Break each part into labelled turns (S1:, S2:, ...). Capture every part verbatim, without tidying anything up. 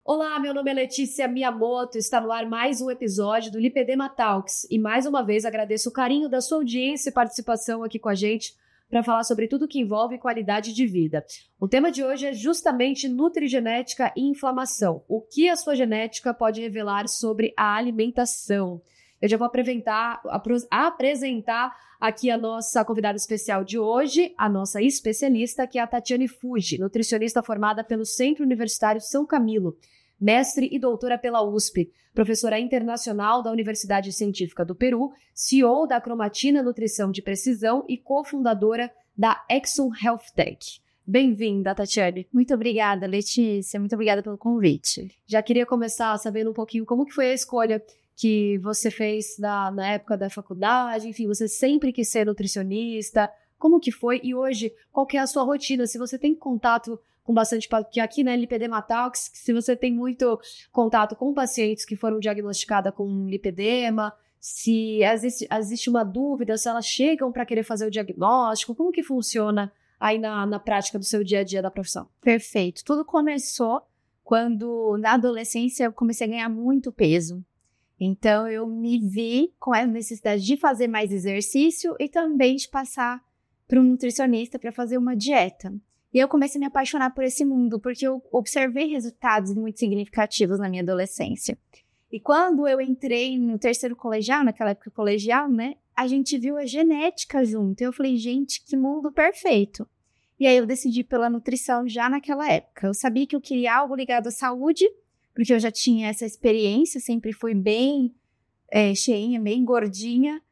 S1: Olá, meu nome é Letícia Miyamoto, está no ar mais um episódio do Lipedema Talks e mais uma vez agradeço o carinho da sua audiência e participação aqui com a gente para falar sobre tudo que envolve qualidade de vida. O tema de hoje é justamente nutrigenética e inflamação. O que a sua genética pode revelar sobre a alimentação? Eu já vou apresentar, apresentar aqui a nossa convidada especial de hoje, a nossa especialista, que é a Tatiane Fuggi, nutricionista formada pelo Centro Universitário São Camilo, mestre e doutora pela U S P, professora internacional da Universidade Científica do Peru, C E O da Cromatina Nutrição de Precisão e cofundadora da Exum Health Tech. Bem-vinda, Tatiane.
S2: Muito obrigada, Letícia. Muito obrigada pelo convite.
S1: Já queria começar sabendo um pouquinho como que foi a escolha que você fez na, na época da faculdade, enfim, você sempre quis ser nutricionista, como que foi? E hoje, qual que é a sua rotina? Se você tem contato com bastante, porque aqui na Lipedema Talks, se você tem muito contato com pacientes que foram diagnosticadas com lipedema, se existe, existe uma dúvida, se elas chegam para querer fazer o diagnóstico, como que funciona aí na, na prática do seu dia a dia da profissão?
S2: Perfeito. Tudo começou quando, na adolescência, eu comecei a ganhar muito peso. Então, eu me vi com a necessidade de fazer mais exercício e também de passar para um nutricionista para fazer uma dieta. E eu comecei a me apaixonar por esse mundo, porque eu observei resultados muito significativos na minha adolescência. E quando eu entrei no terceiro colegial, naquela época colegial, né, a gente viu a genética junto. Eu falei, gente, que mundo perfeito. E aí eu decidi pela nutrição já naquela época. Eu sabia que eu queria algo ligado à saúde, porque eu já tinha essa experiência, sempre fui bem é, cheinha, bem gordinha,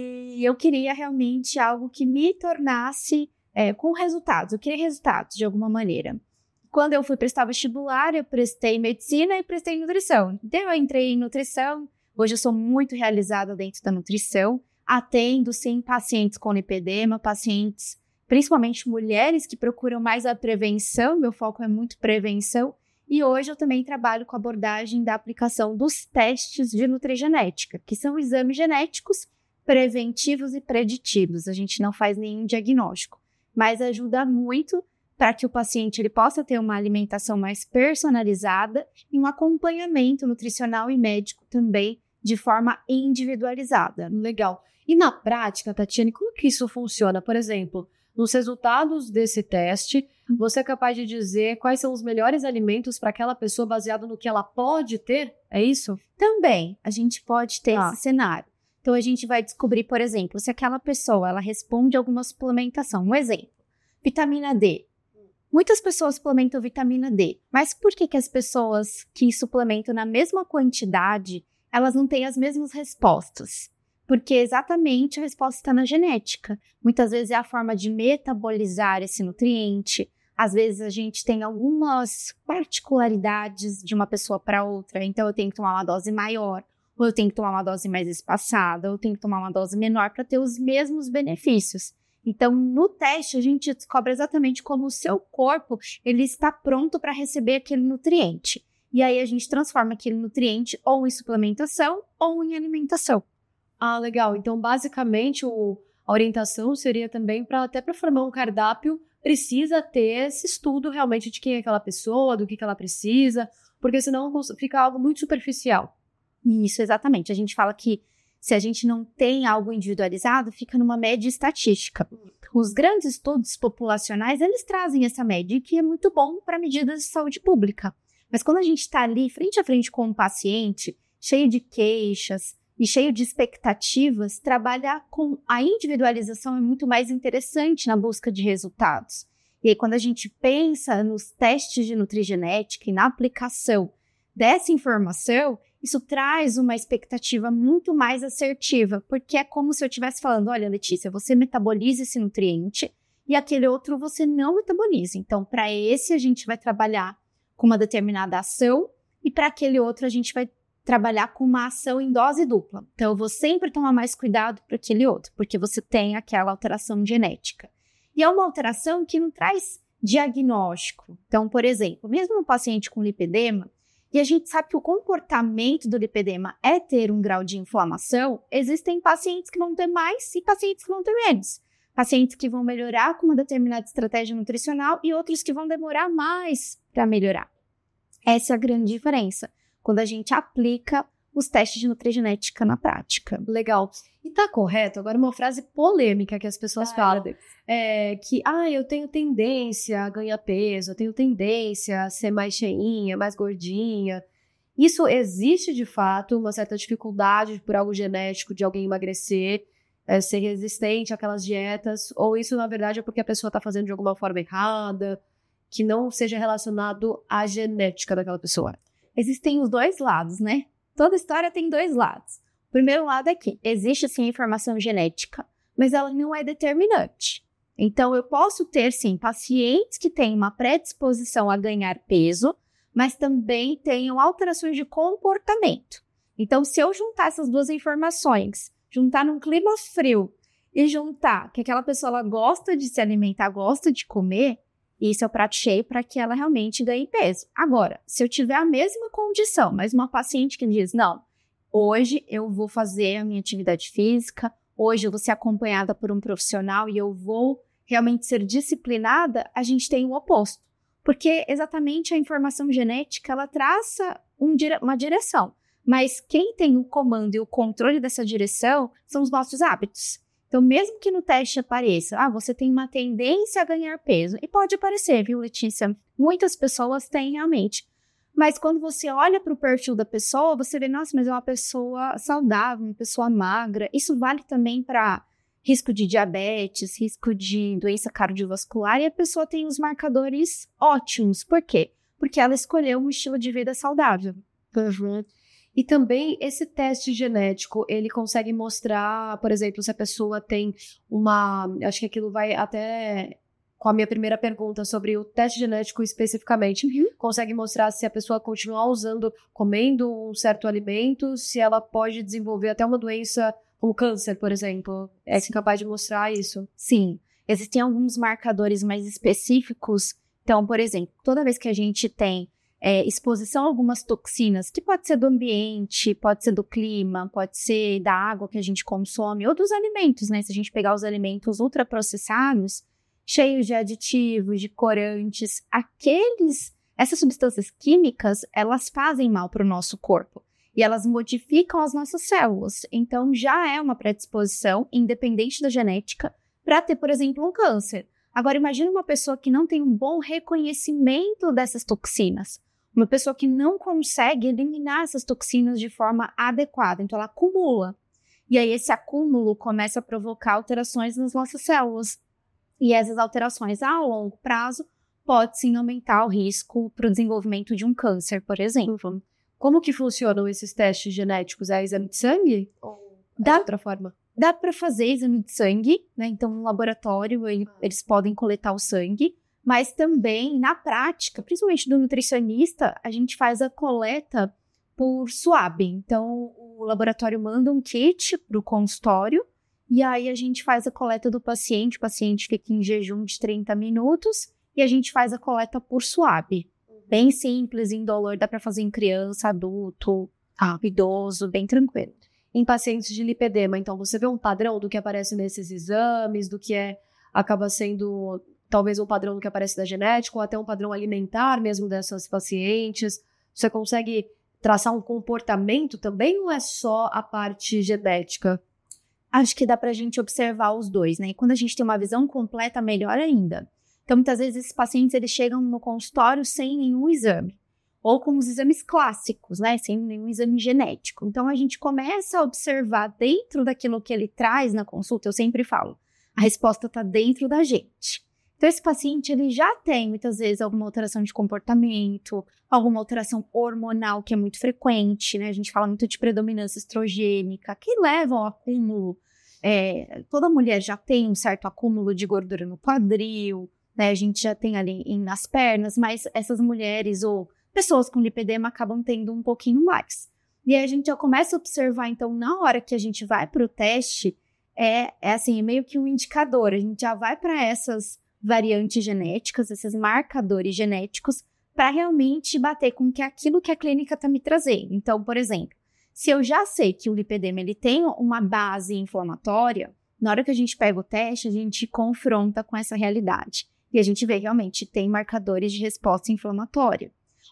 S2: e eu queria realmente algo que me tornasse é, com resultados, eu queria resultados de alguma maneira. Quando eu fui prestar vestibular, eu prestei medicina e prestei nutrição. Então eu entrei em nutrição, hoje eu sou muito realizada dentro da nutrição, atendo sim pacientes com lipedema, pacientes, principalmente mulheres que procuram mais a prevenção, meu foco é muito prevenção, e hoje eu também trabalho com a abordagem da aplicação dos testes de nutrigenética, que são exames genéticos preventivos e preditivos. A gente não faz nenhum diagnóstico, mas ajuda muito para que o paciente ele possa ter uma alimentação mais personalizada e um acompanhamento nutricional e médico também de forma individualizada.
S1: Legal. E na prática, Tatiane, como que isso funciona? Por exemplo, nos resultados desse teste, você é capaz de dizer quais são os melhores alimentos para aquela pessoa baseado no que ela pode ter? É isso?
S2: Também, a gente pode ter
S1: Ah.
S2: esse cenário. Então, a gente vai descobrir, por exemplo, se aquela pessoa ela responde a alguma suplementação. Um exemplo, vitamina D. Muitas pessoas suplementam vitamina D, mas por que que as pessoas que suplementam na mesma quantidade, elas não têm as mesmas respostas? Porque exatamente a resposta está na genética. Muitas vezes é a forma de metabolizar esse nutriente. Às vezes a gente tem algumas particularidades de uma pessoa para outra. Então eu tenho que tomar uma dose maior, ou eu tenho que tomar uma dose mais espaçada, ou eu tenho que tomar uma dose menor para ter os mesmos benefícios. Então no teste a gente descobre exatamente como o seu corpo ele está pronto para receber aquele nutriente. E aí a gente transforma aquele nutriente ou em suplementação ou em alimentação.
S1: Ah, legal. Então, basicamente, o, a orientação seria também para até para formar um cardápio, precisa ter esse estudo realmente de quem é aquela pessoa, do que, que ela precisa, porque senão fica algo muito superficial.
S2: Isso, exatamente. A gente fala que se a gente não tem algo individualizado, fica numa média estatística. Os grandes estudos populacionais, eles trazem essa média, que é muito bom para medidas de saúde pública. Mas quando a gente está ali, frente a frente com um paciente, cheio de queixas, e cheio de expectativas, trabalhar com a individualização é muito mais interessante na busca de resultados. E aí, quando a gente pensa nos testes de nutrigenética e na aplicação dessa informação, isso traz uma expectativa muito mais assertiva, porque é como se eu estivesse falando, olha, Letícia, você metaboliza esse nutriente e aquele outro você não metaboliza. Então, para esse, a gente vai trabalhar com uma determinada ação e para aquele outro, a gente vai trabalhar com uma ação em dose dupla. Então, eu vou sempre tomar mais cuidado para aquele outro, porque você tem aquela alteração genética. E é uma alteração que não traz diagnóstico. Então, por exemplo, mesmo um paciente com lipedema, e a gente sabe que o comportamento do lipedema é ter um grau de inflamação, existem pacientes que vão ter mais e pacientes que vão ter menos. Pacientes que vão melhorar com uma determinada estratégia nutricional e outros que vão demorar mais para melhorar. Essa é a grande diferença, quando a gente aplica os testes de nutrigenética na prática.
S1: Legal. E tá correto? Agora uma frase polêmica que as pessoas ah, falam, é que, ah, eu tenho tendência a ganhar peso, eu tenho tendência a ser mais cheinha, mais gordinha. Isso existe de fato, uma certa dificuldade por algo genético de alguém emagrecer, é, ser resistente àquelas dietas, ou isso na verdade é porque a pessoa tá fazendo de alguma forma errada, que não seja relacionado à genética daquela pessoa?
S2: Existem os dois lados, né? Toda história tem dois lados. O primeiro lado é que existe sim informação genética, mas ela não é determinante. Então, eu posso ter sim pacientes que têm uma predisposição a ganhar peso, mas também tenham alterações de comportamento. Então, se eu juntar essas duas informações, juntar num clima frio e juntar que aquela pessoa ela gosta de se alimentar, gosta de comer, isso é o prato cheio para que ela realmente ganhe peso. Agora, se eu tiver a mesma condição, mas uma paciente que diz, não, hoje eu vou fazer a minha atividade física, hoje eu vou ser acompanhada por um profissional e eu vou realmente ser disciplinada, a gente tem o oposto. Porque exatamente a informação genética, ela traça um, uma direção. Mas quem tem o comando e o controle dessa direção são os nossos hábitos. Então, mesmo que no teste apareça, ah, você tem uma tendência a ganhar peso, e pode aparecer, viu, Letícia? Muitas pessoas têm realmente. Mas quando você olha para o perfil da pessoa, você vê, nossa, mas é uma pessoa saudável, uma pessoa magra. Isso vale também para risco de diabetes, risco de doença cardiovascular, e a pessoa tem os marcadores ótimos. Por quê? Porque ela escolheu um estilo de vida saudável.
S1: Uhum. E também esse teste genético, ele consegue mostrar, por exemplo, se a pessoa tem uma... Acho que aquilo vai até com a minha primeira pergunta sobre o teste genético especificamente. Uhum. Consegue mostrar se a pessoa continuar usando, comendo um certo alimento, se ela pode desenvolver até uma doença como câncer, por exemplo. É Sim. capaz de mostrar isso?
S2: Sim. Existem alguns marcadores mais específicos. Então, por exemplo, toda vez que a gente tem É, exposição a algumas toxinas, que pode ser do ambiente, pode ser do clima, pode ser da água que a gente consome, ou dos alimentos, né? Se a gente pegar os alimentos ultraprocessados, cheios de aditivos, de corantes, aqueles, essas substâncias químicas, elas fazem mal para o nosso corpo. E elas modificam as nossas células. Então, já é uma predisposição, independente da genética, para ter, por exemplo, um câncer. Agora, imagine uma pessoa que não tem um bom reconhecimento dessas toxinas. Uma pessoa que não consegue eliminar essas toxinas de forma adequada. Então, ela acumula. E aí, esse acúmulo começa a provocar alterações nas nossas células. E essas alterações, a longo prazo, pode sim aumentar o risco para o desenvolvimento de um câncer, por exemplo.
S1: Como que funcionam esses testes genéticos? É exame de sangue? Ou
S2: da
S1: de outra forma?
S2: Dá para fazer exame de sangue, né? Então, no laboratório, ele, eles podem coletar o sangue. Mas também, na prática, principalmente do nutricionista, a gente faz a coleta por swab. Então, o laboratório manda um kit para o consultório e aí a gente faz a coleta do paciente. O paciente fica em jejum de trinta minutos e a gente faz a coleta por swab. Bem simples, indolor, dá para fazer em criança, adulto, ah. idoso, bem tranquilo.
S1: Em pacientes de lipedema, então, você vê um padrão do que aparece nesses exames, do que é, acaba sendo... talvez um padrão que aparece da genética, ou até um padrão alimentar mesmo dessas pacientes. Você consegue traçar um comportamento também, ou é só a parte genética?
S2: Acho que dá pra gente observar os dois, né? E quando a gente tem uma visão completa, melhor ainda. Então, muitas vezes, esses pacientes, eles chegam no consultório sem nenhum exame. Ou com os exames clássicos, né? Sem nenhum exame genético. Então, a gente começa a observar dentro daquilo que ele traz na consulta. Eu sempre falo, a resposta tá dentro da gente. Então, esse paciente, ele já tem, muitas vezes, alguma alteração de comportamento, alguma alteração hormonal que é muito frequente, né? A gente fala muito de predominância estrogênica, que leva ao acúmulo. É, toda mulher já tem um certo acúmulo de gordura no quadril, né? A gente já tem ali em, nas pernas, mas essas mulheres ou pessoas com lipedema acabam tendo um pouquinho mais. E aí a gente já começa a observar, então, na hora que a gente vai para o teste, é, é assim, é meio que um indicador. A gente já vai para essas variantes genéticas, esses marcadores genéticos, para realmente bater com que aquilo que a clínica está me trazendo. Então, por exemplo, se eu já sei que o lipedema ele tem uma base inflamatória, na hora que a gente pega o teste, a gente confronta com essa realidade. E a gente vê realmente tem marcadores de resposta inflamatória.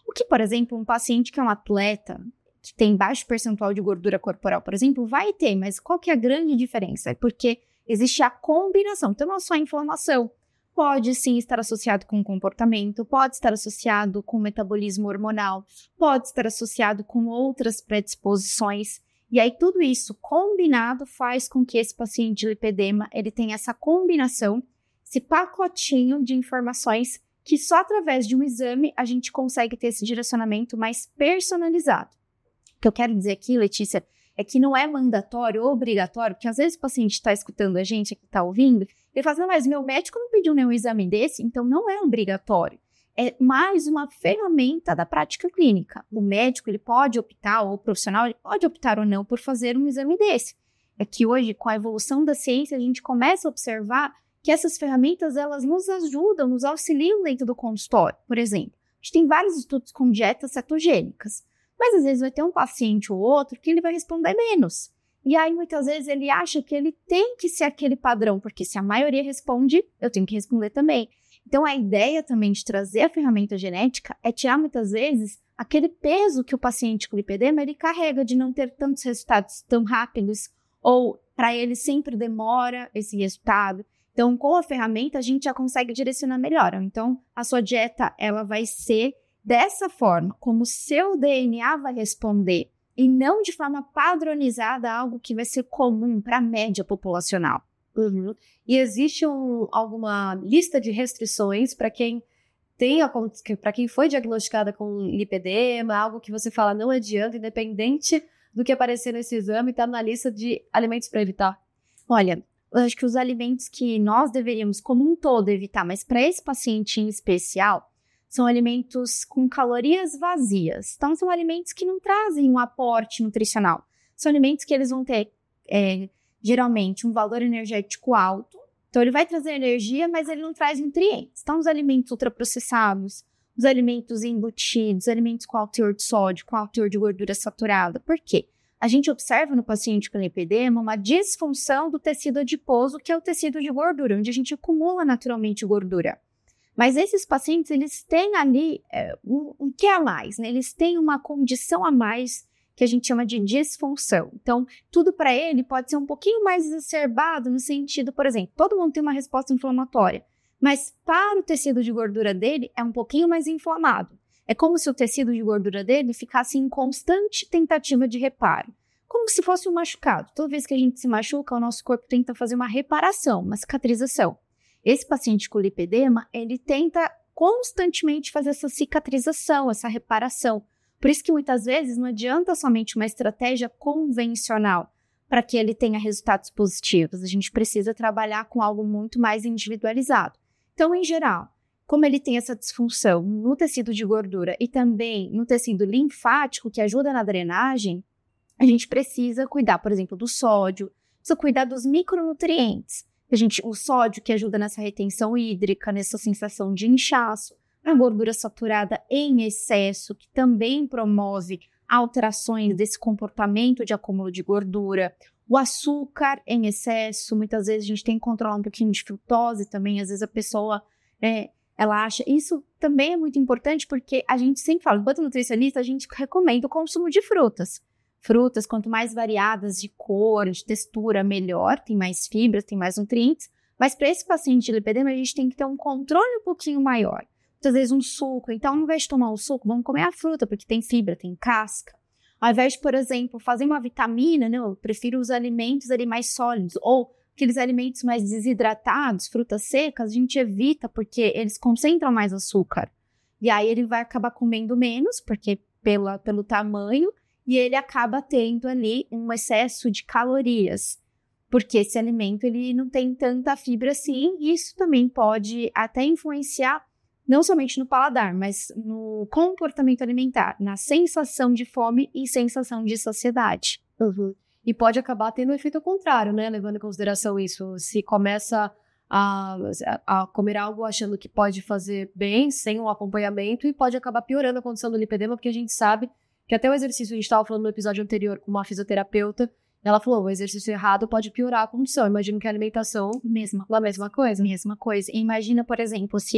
S2: O que, por exemplo, um paciente que é um atleta, que tem baixo percentual de gordura corporal, por exemplo, vai ter, mas qual que é a grande diferença? É porque existe a combinação, então não é só a inflamação. Pode sim estar associado com comportamento, pode estar associado com metabolismo hormonal, pode estar associado com outras predisposições. E aí tudo isso combinado faz com que esse paciente de lipedema, ele tenha essa combinação, esse pacotinho de informações que só através de um exame a gente consegue ter esse direcionamento mais personalizado. O que eu quero dizer aqui, Letícia, é que não é mandatório, obrigatório, porque às vezes o paciente está escutando a gente, que está ouvindo, ele fala assim, mas meu médico não pediu nenhum exame desse, então não é obrigatório. É mais uma ferramenta da prática clínica. O médico, ele pode optar, ou o profissional, ele pode optar ou não por fazer um exame desse. É que hoje, com a evolução da ciência, a gente começa a observar que essas ferramentas, elas nos ajudam, nos auxiliam dentro do consultório. Por exemplo, a gente tem vários estudos com dietas cetogênicas, mas às vezes vai ter um paciente ou outro que ele vai responder menos. E aí, muitas vezes, ele acha que ele tem que ser aquele padrão, porque se a maioria responde, eu tenho que responder também. Então, a ideia também de trazer a ferramenta genética é tirar, muitas vezes, aquele peso que o paciente com lipedema, ele carrega de não ter tantos resultados tão rápidos, ou para ele sempre demora esse resultado. Então, com a ferramenta, a gente já consegue direcionar melhor. Então, a sua dieta, ela vai ser dessa forma, como o seu D N A vai responder, e não de forma padronizada, algo que vai ser comum para a média populacional.
S1: Uhum. E existe um, alguma lista de restrições para quem tem para quem foi diagnosticada com lipedema, algo que você fala não adianta, independente do que aparecer nesse exame, está na lista de alimentos para evitar?
S2: Olha, eu acho que os alimentos que nós deveríamos como um todo evitar, mas para esse paciente em especial, são alimentos com calorias vazias. Então, são alimentos que não trazem um aporte nutricional. São alimentos que eles vão ter, é, geralmente, um valor energético alto. Então, ele vai trazer energia, mas ele não traz nutrientes. Então, os alimentos ultraprocessados, os alimentos embutidos, alimentos com alto teor de sódio, com alto teor de gordura saturada. Por quê? A gente observa no paciente com lipedema uma disfunção do tecido adiposo, que é o tecido de gordura, onde a gente acumula naturalmente gordura. Mas esses pacientes, eles têm ali é, um, um que a mais, né? Eles têm uma condição a mais que a gente chama de disfunção. Então, tudo para ele pode ser um pouquinho mais exacerbado no sentido, por exemplo, todo mundo tem uma resposta inflamatória, mas para o tecido de gordura dele é um pouquinho mais inflamado. É como se o tecido de gordura dele ficasse em constante tentativa de reparo. Como se fosse um machucado. Toda vez que a gente se machuca, o nosso corpo tenta fazer uma reparação, uma cicatrização. Esse paciente com lipedema, ele tenta constantemente fazer essa cicatrização, essa reparação. Por isso que muitas vezes não adianta somente uma estratégia convencional para que ele tenha resultados positivos. A gente precisa trabalhar com algo muito mais individualizado. Então, em geral, como ele tem essa disfunção no tecido de gordura e também no tecido linfático, que ajuda na drenagem, a gente precisa cuidar, por exemplo, do sódio, precisa cuidar dos micronutrientes. A gente, o sódio que ajuda nessa retenção hídrica, nessa sensação de inchaço, a gordura saturada em excesso, que também promove alterações desse comportamento de acúmulo de gordura, o açúcar em excesso, muitas vezes a gente tem que controlar um pouquinho de frutose também, às vezes a pessoa, é, ela acha, isso também é muito importante porque a gente sempre fala, enquanto nutricionista, a gente recomenda o consumo de frutas. Frutas, quanto mais variadas de cor, de textura, melhor, tem mais fibras, tem mais nutrientes. Mas para esse paciente de lipedema, a gente tem que ter um controle um pouquinho maior. Muitas vezes um suco, então ao invés de tomar o suco, vamos comer a fruta, porque tem fibra, tem casca. Ao invés de, por exemplo, fazer uma vitamina, não, eu prefiro os alimentos ali mais sólidos. Ou aqueles alimentos mais desidratados, frutas secas, a gente evita, porque eles concentram mais açúcar. E aí ele vai acabar comendo menos, porque pela, pelo tamanho, e ele acaba tendo ali um excesso de calorias, porque esse alimento ele não tem tanta fibra assim, e isso também pode até influenciar não somente no paladar, mas no comportamento alimentar, na sensação de fome e sensação de saciedade.
S1: Uhum. E pode acabar tendo um efeito contrário, né? Levando em consideração isso, se começa a, a comer algo achando que pode fazer bem, sem um acompanhamento, e pode acabar piorando a condição do lipedema, porque a gente sabe que até o exercício, a gente estava falando no episódio anterior com uma fisioterapeuta, ela falou, o exercício errado pode piorar a condição. Imagino que a alimentação,
S2: mesma,
S1: a mesma coisa.
S2: Mesma coisa. E imagina, por exemplo, se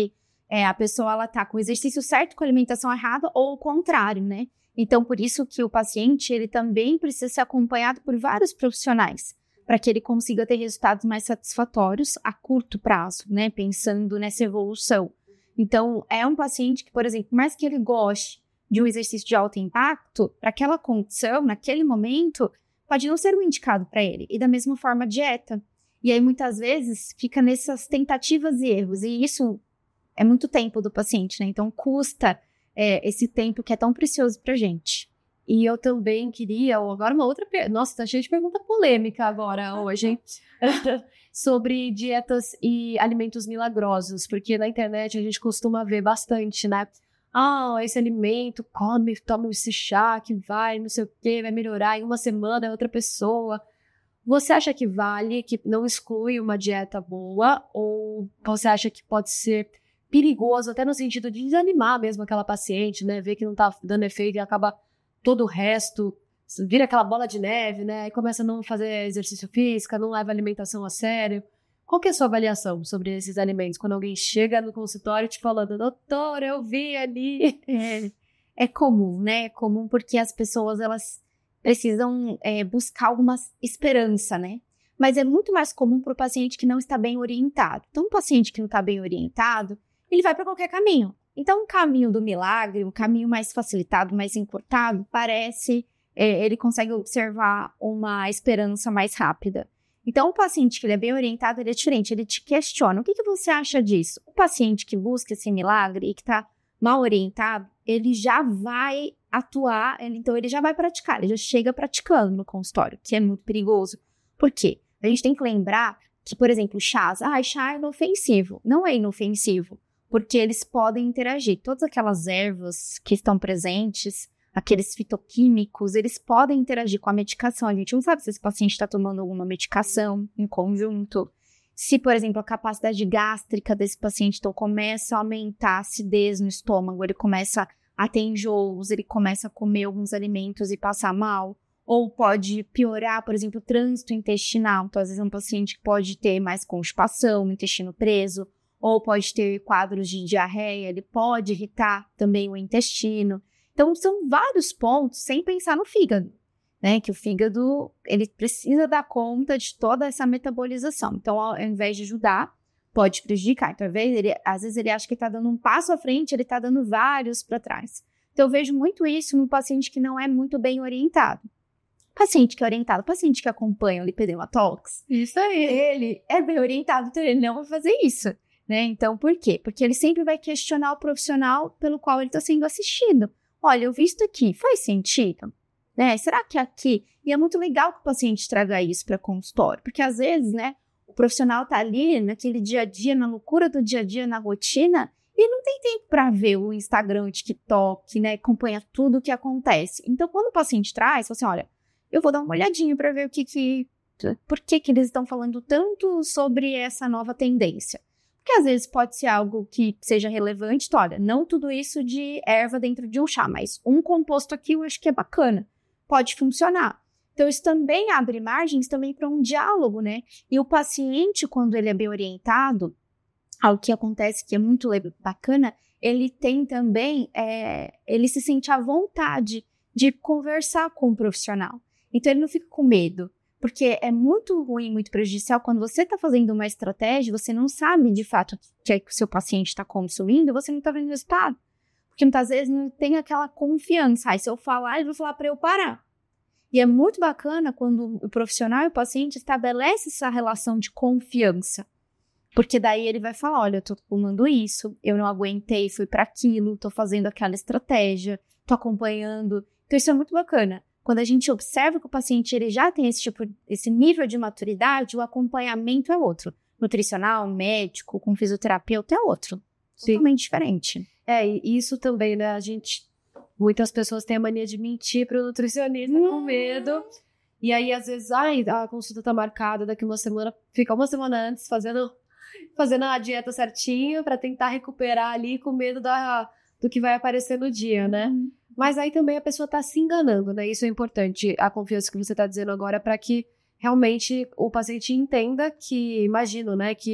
S2: é, a pessoa ela tá com o exercício certo, com a alimentação errada, ou o contrário, né? Então, por isso que o paciente, ele também precisa ser acompanhado por vários profissionais, para que ele consiga ter resultados mais satisfatórios a curto prazo, né? Pensando nessa evolução. Então, é um paciente que, por exemplo, mais que ele goste de um exercício de alto impacto, para aquela condição, naquele momento, pode não ser um indicado para ele. E da mesma forma, a dieta. E aí, muitas vezes, fica nessas tentativas e erros. E isso é muito tempo do paciente, né? Então, custa é, esse tempo que é tão precioso pra gente.
S1: E eu também queria, agora uma outra pergunta, nossa, tá cheio de pergunta polêmica agora hoje, hein? Sobre dietas e alimentos milagrosos, porque na internet a gente costuma ver bastante, né? Ah, esse alimento, come, toma esse chá que vai, não sei o quê, vai melhorar em uma semana, é outra pessoa. Você acha que vale, que não exclui uma dieta boa, ou você acha que pode ser perigoso, até no sentido de desanimar mesmo aquela paciente, né? Ver que não tá dando efeito e acaba todo o resto, vira aquela bola de neve, né? E começa a não fazer exercício físico, não leva a alimentação a sério. Qual que é a sua avaliação sobre esses alimentos? Quando alguém chega no consultório te falando, doutor, eu vi ali.
S2: É, é comum, né? É comum porque as pessoas, elas precisam é, buscar alguma esperança, né? Mas é muito mais comum para o paciente que não está bem orientado. Então, um paciente que não está bem orientado, ele vai para qualquer caminho. Então, um caminho do milagre, um caminho mais facilitado, mais encurtado, parece, é, ele consegue observar uma esperança mais rápida. Então, o paciente que ele é bem orientado, ele é diferente, ele te questiona, o que, que você acha disso? O paciente que busca esse milagre e que está mal orientado, ele já vai atuar, ele, então ele já vai praticar, ele já chega praticando no consultório, que é muito perigoso. Por quê? A gente tem que lembrar que, por exemplo, chás, ah, chá é inofensivo. Não é inofensivo, porque eles podem interagir. Todas aquelas ervas que estão presentes, aqueles fitoquímicos, eles podem interagir com a medicação. A gente não sabe se esse paciente está tomando alguma medicação em conjunto. Se, por exemplo, a capacidade gástrica desse paciente então, começa a aumentar a acidez no estômago, ele começa a ter enjoos, ele começa a comer alguns alimentos e passar mal. Ou pode piorar, por exemplo, o trânsito intestinal. Então, às vezes, é um paciente que pode ter mais constipação, o intestino preso, ou pode ter quadros de diarreia, ele pode irritar também o intestino. Então, são vários pontos, sem pensar no fígado, né? Que o fígado, ele precisa dar conta de toda essa metabolização. Então, ao invés de ajudar, pode prejudicar. Então, às vezes, ele, às vezes ele acha que está dando um passo à frente, ele está dando vários para trás. Então, eu vejo muito isso no paciente que não é muito bem orientado. Paciente que é orientado, paciente que acompanha o Lipedema Talks,
S1: isso aí,
S2: ele é bem orientado, então ele não vai fazer isso, né? Então, por quê? Porque ele sempre vai questionar o profissional pelo qual ele está sendo assistido. Olha, eu vi isso aqui, faz sentido? Né? Será que aqui... E é muito legal que o paciente traga isso para consultório, porque às vezes, né, o profissional tá ali naquele dia a dia, na loucura do dia a dia, na rotina, e não tem tempo para ver o Instagram, o TikTok, né, acompanhar tudo o que acontece. Então, quando o paciente traz, você assim, olha, eu vou dar uma olhadinha para ver o que que... Por que que eles estão falando tanto sobre essa nova tendência? Porque às vezes pode ser algo que seja relevante. Então, olha, não tudo isso de erva dentro de um chá, mas um composto aqui eu acho que é bacana. Pode funcionar. Então, isso também abre margens também para um diálogo, né? E o paciente, quando ele é bem orientado, algo que acontece que é muito bacana, ele tem também, é, ele se sente à vontade de conversar com o profissional. Então, ele não fica com medo, porque é muito ruim, muito prejudicial quando você está fazendo uma estratégia, você não sabe, de fato, o que é que o seu paciente está consumindo, você não está vendo o resultado. Porque, muitas vezes, não tem aquela confiança. Aí, se eu falar, ele vai falar para eu parar. E é muito bacana quando o profissional e o paciente estabelecem essa relação de confiança. Porque daí ele vai falar, olha, eu tô tomando isso, eu não aguentei, fui para aquilo, tô fazendo aquela estratégia, tô acompanhando. Então, isso é muito bacana. Quando a gente observa que o paciente ele já tem esse tipo, esse nível de maturidade, o acompanhamento é outro. Nutricional, médico, com fisioterapeuta é outro. Sim. Totalmente diferente.
S1: É, e isso também, né? A gente... Muitas pessoas têm a mania de mentir pro nutricionista hum. com medo. E aí, às vezes, ai, a consulta tá marcada daqui uma semana. Fica uma semana antes fazendo, fazendo a dieta certinho pra tentar recuperar ali com medo da, do que vai aparecer no dia, né? Hum. Mas aí também a pessoa tá se enganando, né? Isso é importante, a confiança que você tá dizendo agora, para que realmente o paciente entenda que, imagino, né, que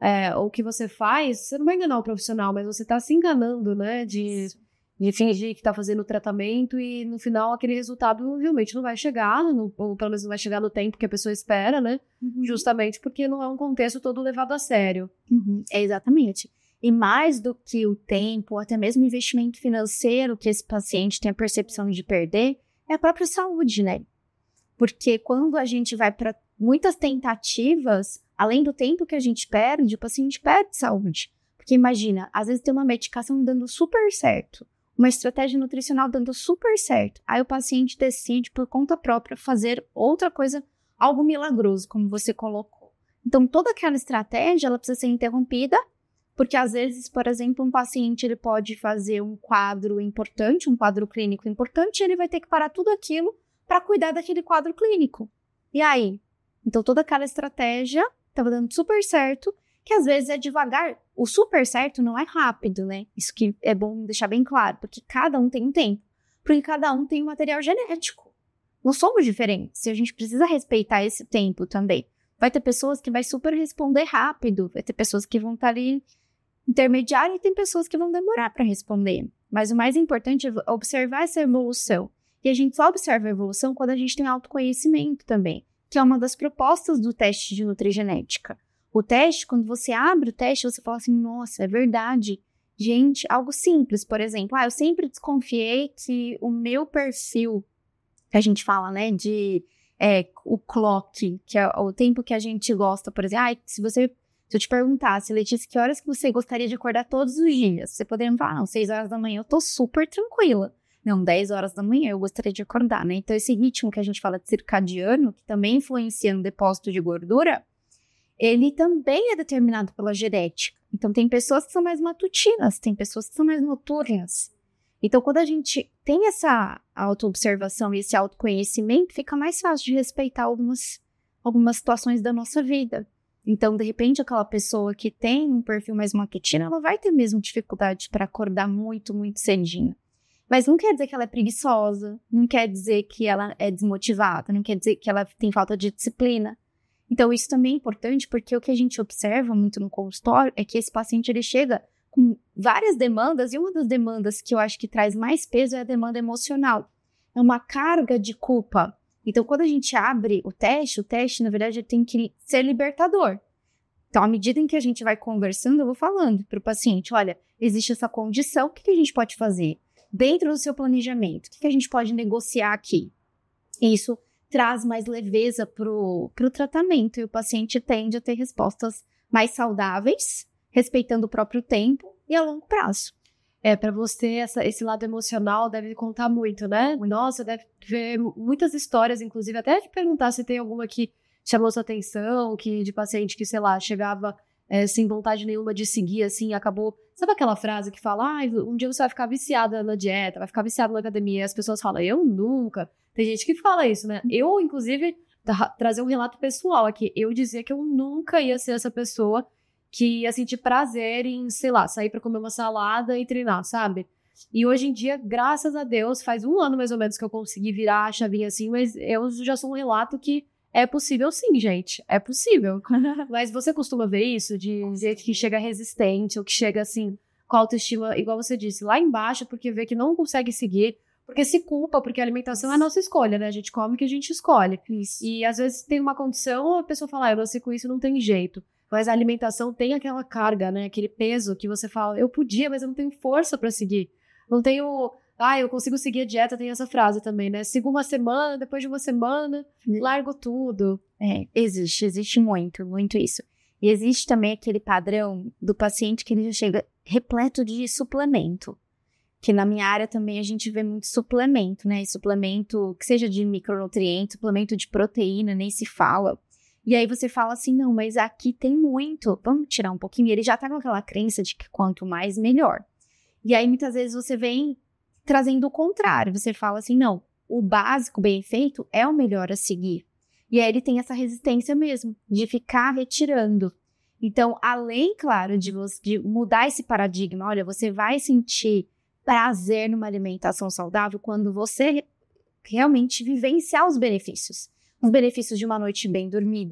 S1: é, o que você faz, você não vai enganar o profissional, mas você tá se enganando, né? De, de fingir que tá fazendo o tratamento e no final aquele resultado realmente não vai chegar, no, ou pelo menos não vai chegar no tempo que a pessoa espera, né? Uhum. Justamente porque não é um contexto todo levado a sério.
S2: Uhum. É exatamente. E mais do que o tempo, até mesmo o investimento financeiro que esse paciente tem a percepção de perder, é a própria saúde, né? Porque quando a gente vai para muitas tentativas, além do tempo que a gente perde, o paciente perde saúde. Porque imagina, às vezes tem uma medicação dando super certo, uma estratégia nutricional dando super certo, aí o paciente decide por conta própria fazer outra coisa, algo milagroso, como você colocou. Então toda aquela estratégia, ela precisa ser interrompida, porque às vezes, por exemplo, um paciente ele pode fazer um quadro importante, um quadro clínico importante, e ele vai ter que parar tudo aquilo para cuidar daquele quadro clínico. E aí? Então toda aquela estratégia estava dando super certo, que às vezes é devagar. O super certo não é rápido, né? Isso que é bom deixar bem claro, porque cada um tem um tempo. Porque cada um tem um material genético. Não somos diferentes, e a gente precisa respeitar esse tempo também. Vai ter pessoas que vai super responder rápido, vai ter pessoas que vão estar ali intermediário e tem pessoas que vão demorar para responder. Mas o mais importante é observar essa evolução. E a gente só observa a evolução quando a gente tem autoconhecimento também, que é uma das propostas do teste de nutrigenética. O teste, quando você abre o teste, você fala assim, nossa, é verdade. Gente, algo simples, por exemplo, ah, eu sempre desconfiei que o meu perfil, que a gente fala, né, de é, o clock, que é o tempo que a gente gosta, por exemplo, ah, se você, se eu te perguntasse, Letícia, que horas que você gostaria de acordar todos os dias? Você poderia me falar, não, seis horas da manhã eu tô super tranquila. Não, dez horas da manhã eu gostaria de acordar, né? Então, esse ritmo que a gente fala de circadiano, que também influencia no depósito de gordura, ele também é determinado pela genética. Então, tem pessoas que são mais matutinas, tem pessoas que são mais noturnas. Então, quando a gente tem essa autoobservação e esse autoconhecimento, fica mais fácil de respeitar algumas, algumas situações da nossa vida. Então, de repente, aquela pessoa que tem um perfil mais matutino, ela vai ter mesmo dificuldade para acordar muito, muito cedinho. Mas não quer dizer que ela é preguiçosa, não quer dizer que ela é desmotivada, não quer dizer que ela tem falta de disciplina. Então, isso também é importante, porque o que a gente observa muito no consultório é que esse paciente ele chega com várias demandas, e uma das demandas que eu acho que traz mais peso é a demanda emocional. É uma carga de culpa. Então, quando a gente abre o teste, o teste, na verdade, ele tem que ser libertador. Então, à medida em que a gente vai conversando, eu vou falando para o paciente, olha, existe essa condição, o que a gente pode fazer? Dentro do seu planejamento, o que a gente pode negociar aqui? Isso traz mais leveza para o tratamento e o paciente tende a ter respostas mais saudáveis, respeitando o próprio tempo e a longo prazo.
S1: É, para você, essa, esse lado emocional deve contar muito, né? Nossa, deve ver muitas histórias, inclusive, até de perguntar se tem alguma que chamou sua atenção, que de paciente que, sei lá, chegava é, sem vontade nenhuma de seguir, assim, acabou... Sabe aquela frase que fala, ah, um dia você vai ficar viciada na dieta, vai ficar viciada na academia, e as pessoas falam, eu nunca. Tem gente que fala isso, né? Eu, inclusive, tra- trazer um relato pessoal aqui, eu dizia que eu nunca ia ser essa pessoa que ia sentir prazer em, sei lá, sair pra comer uma salada e treinar, sabe? E hoje em dia, graças a Deus, faz um ano mais ou menos que eu consegui virar a chavinha assim, mas eu já sou um relato que é possível sim, gente, é possível. Mas você costuma ver isso, de gente que chega resistente, ou que chega assim, com a autoestima, igual você disse, lá embaixo, porque vê que não consegue seguir, porque se culpa, porque a alimentação é a nossa escolha, né? A gente come o que a gente escolhe.
S2: Isso.
S1: E às vezes tem uma condição, a pessoa fala, ah, eu nasci com isso, não tem jeito. Mas a alimentação tem aquela carga, né? Aquele peso que você fala, eu podia, mas eu não tenho força pra seguir. Não tenho... Ah, eu consigo seguir a dieta, tem essa frase também, né? Sigo uma semana, depois de uma semana, largo tudo.
S2: É, existe, existe muito, muito isso. E existe também aquele padrão do paciente que ele já chega repleto de suplemento. Que na minha área também a gente vê muito suplemento, né? Suplemento que seja de micronutrientes, suplemento de proteína, nem se fala. E aí você fala assim, não, mas aqui tem muito, vamos tirar um pouquinho. E ele já tá com aquela crença de que quanto mais, melhor. E aí muitas vezes você vem trazendo o contrário, você fala assim, não, o básico bem feito é o melhor a seguir. E aí ele tem essa resistência mesmo, de ficar retirando. Então, além, claro, de, você, de mudar esse paradigma, olha, você vai sentir prazer numa alimentação saudável quando você realmente vivenciar os benefícios. Os benefícios de uma noite bem dormida,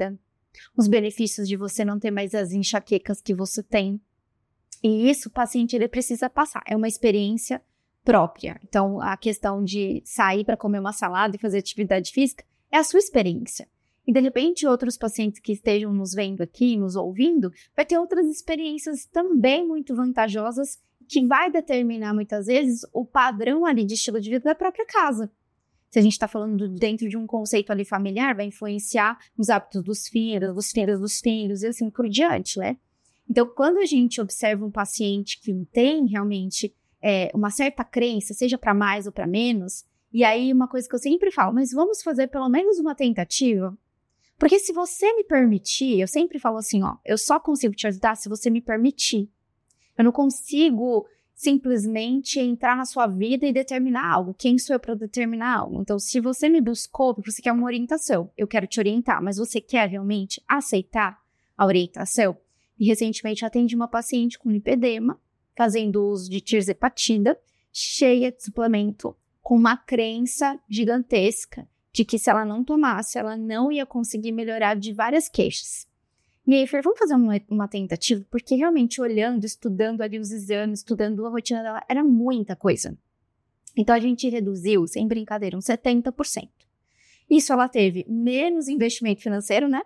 S2: os benefícios de você não ter mais as enxaquecas que você tem. E isso o paciente ele precisa passar, é uma experiência própria. Então, a questão de sair para comer uma salada e fazer atividade física é a sua experiência. E, de repente, outros pacientes que estejam nos vendo aqui, nos ouvindo, vai ter outras experiências também muito vantajosas que vai determinar, muitas vezes, o padrão ali de estilo de vida da própria casa. Se a gente está falando dentro de um conceito ali familiar, vai influenciar nos hábitos dos filhos, dos filhos dos filhos e assim por diante, né? Então, quando a gente observa um paciente que tem realmente é, uma certa crença, seja para mais ou para menos, e aí uma coisa que eu sempre falo, mas vamos fazer pelo menos uma tentativa? Porque se você me permitir, eu sempre falo assim, ó, eu só consigo te ajudar se você me permitir. Eu não consigo simplesmente entrar na sua vida e determinar algo. Quem sou eu para determinar algo? Então, se você me buscou, porque você quer uma orientação, eu quero te orientar, mas você quer realmente aceitar a orientação? E recentemente atendi uma paciente com lipedema, fazendo uso de tirzepatida, cheia de suplemento, com uma crença gigantesca de que se ela não tomasse, ela não ia conseguir melhorar de várias queixas. E aí eu falei, vamos fazer uma, uma tentativa? Porque realmente olhando, estudando ali os exames, estudando a rotina dela, era muita coisa. Então a gente reduziu, sem brincadeira, uns setenta por cento. Isso ela teve menos investimento financeiro, né?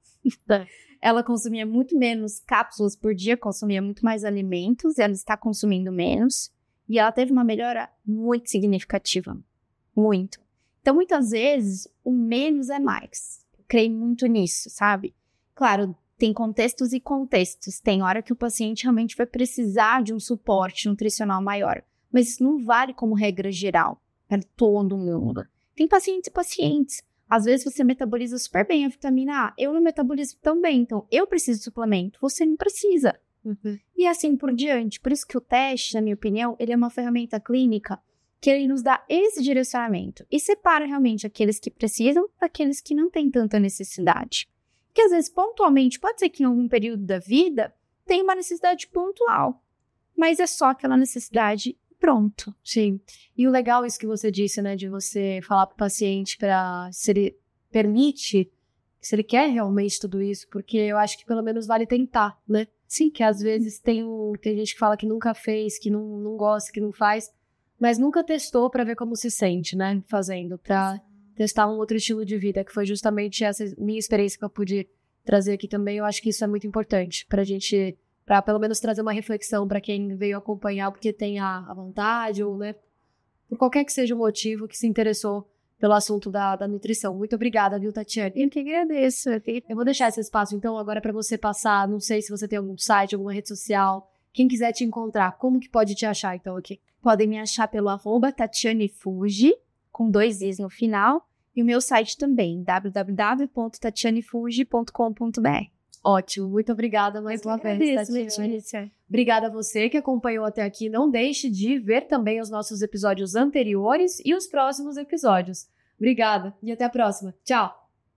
S2: Ela consumia muito menos cápsulas por dia, consumia muito mais alimentos, ela está consumindo menos. E ela teve uma melhora muito significativa. Muito. Então, muitas vezes, o menos é mais. Eu creio muito nisso, sabe? Claro, tem contextos e contextos. Tem hora que o paciente realmente vai precisar de um suporte nutricional maior. Mas isso não vale como regra geral para todo mundo. Tem pacientes e pacientes. Às vezes você metaboliza super bem a vitamina A. Eu não metabolizo tão bem, então eu preciso de suplemento. Você não precisa. Uhum. E assim por diante. Por isso que o teste, na minha opinião, ele é uma ferramenta clínica que ele nos dá esse direcionamento e separa realmente aqueles que precisam daqueles que não têm tanta necessidade. Que às vezes, pontualmente, pode ser que em algum período da vida tenha uma necessidade pontual, mas é só aquela necessidade pronto.
S1: Sim. E o legal é isso que você disse, né, de você falar para o paciente para se ele permite, se ele quer realmente tudo isso, porque eu acho que pelo menos vale tentar, né? Sim. Que às vezes tem, o, tem gente que fala que nunca fez, que não, não gosta, que não faz, mas nunca testou para ver como se sente, né, fazendo, para testar um outro estilo de vida, que foi justamente essa minha experiência que eu pude trazer aqui também. Eu acho que isso é muito importante pra gente, para pelo menos trazer uma reflexão para quem veio acompanhar porque tem a, a vontade ou, né, por qualquer que seja o motivo que se interessou pelo assunto da, da nutrição. Muito obrigada, viu, Tatiane?
S2: Eu que agradeço.
S1: Eu vou deixar esse espaço, então, agora para você passar, não sei se você tem algum site, alguma rede social, quem quiser te encontrar, como que pode te achar, então, aqui?
S2: Podem me achar pelo arroba Tatiane Fuji, com dois i's no final, e o meu site também, w w w ponto tatiane fuji ponto com ponto b r.
S1: Ótimo, muito obrigada mais uma vez, Tatiane. Obrigada a você que acompanhou até aqui. Não deixe de ver também os nossos episódios anteriores e os próximos episódios. Obrigada e até a próxima. Tchau!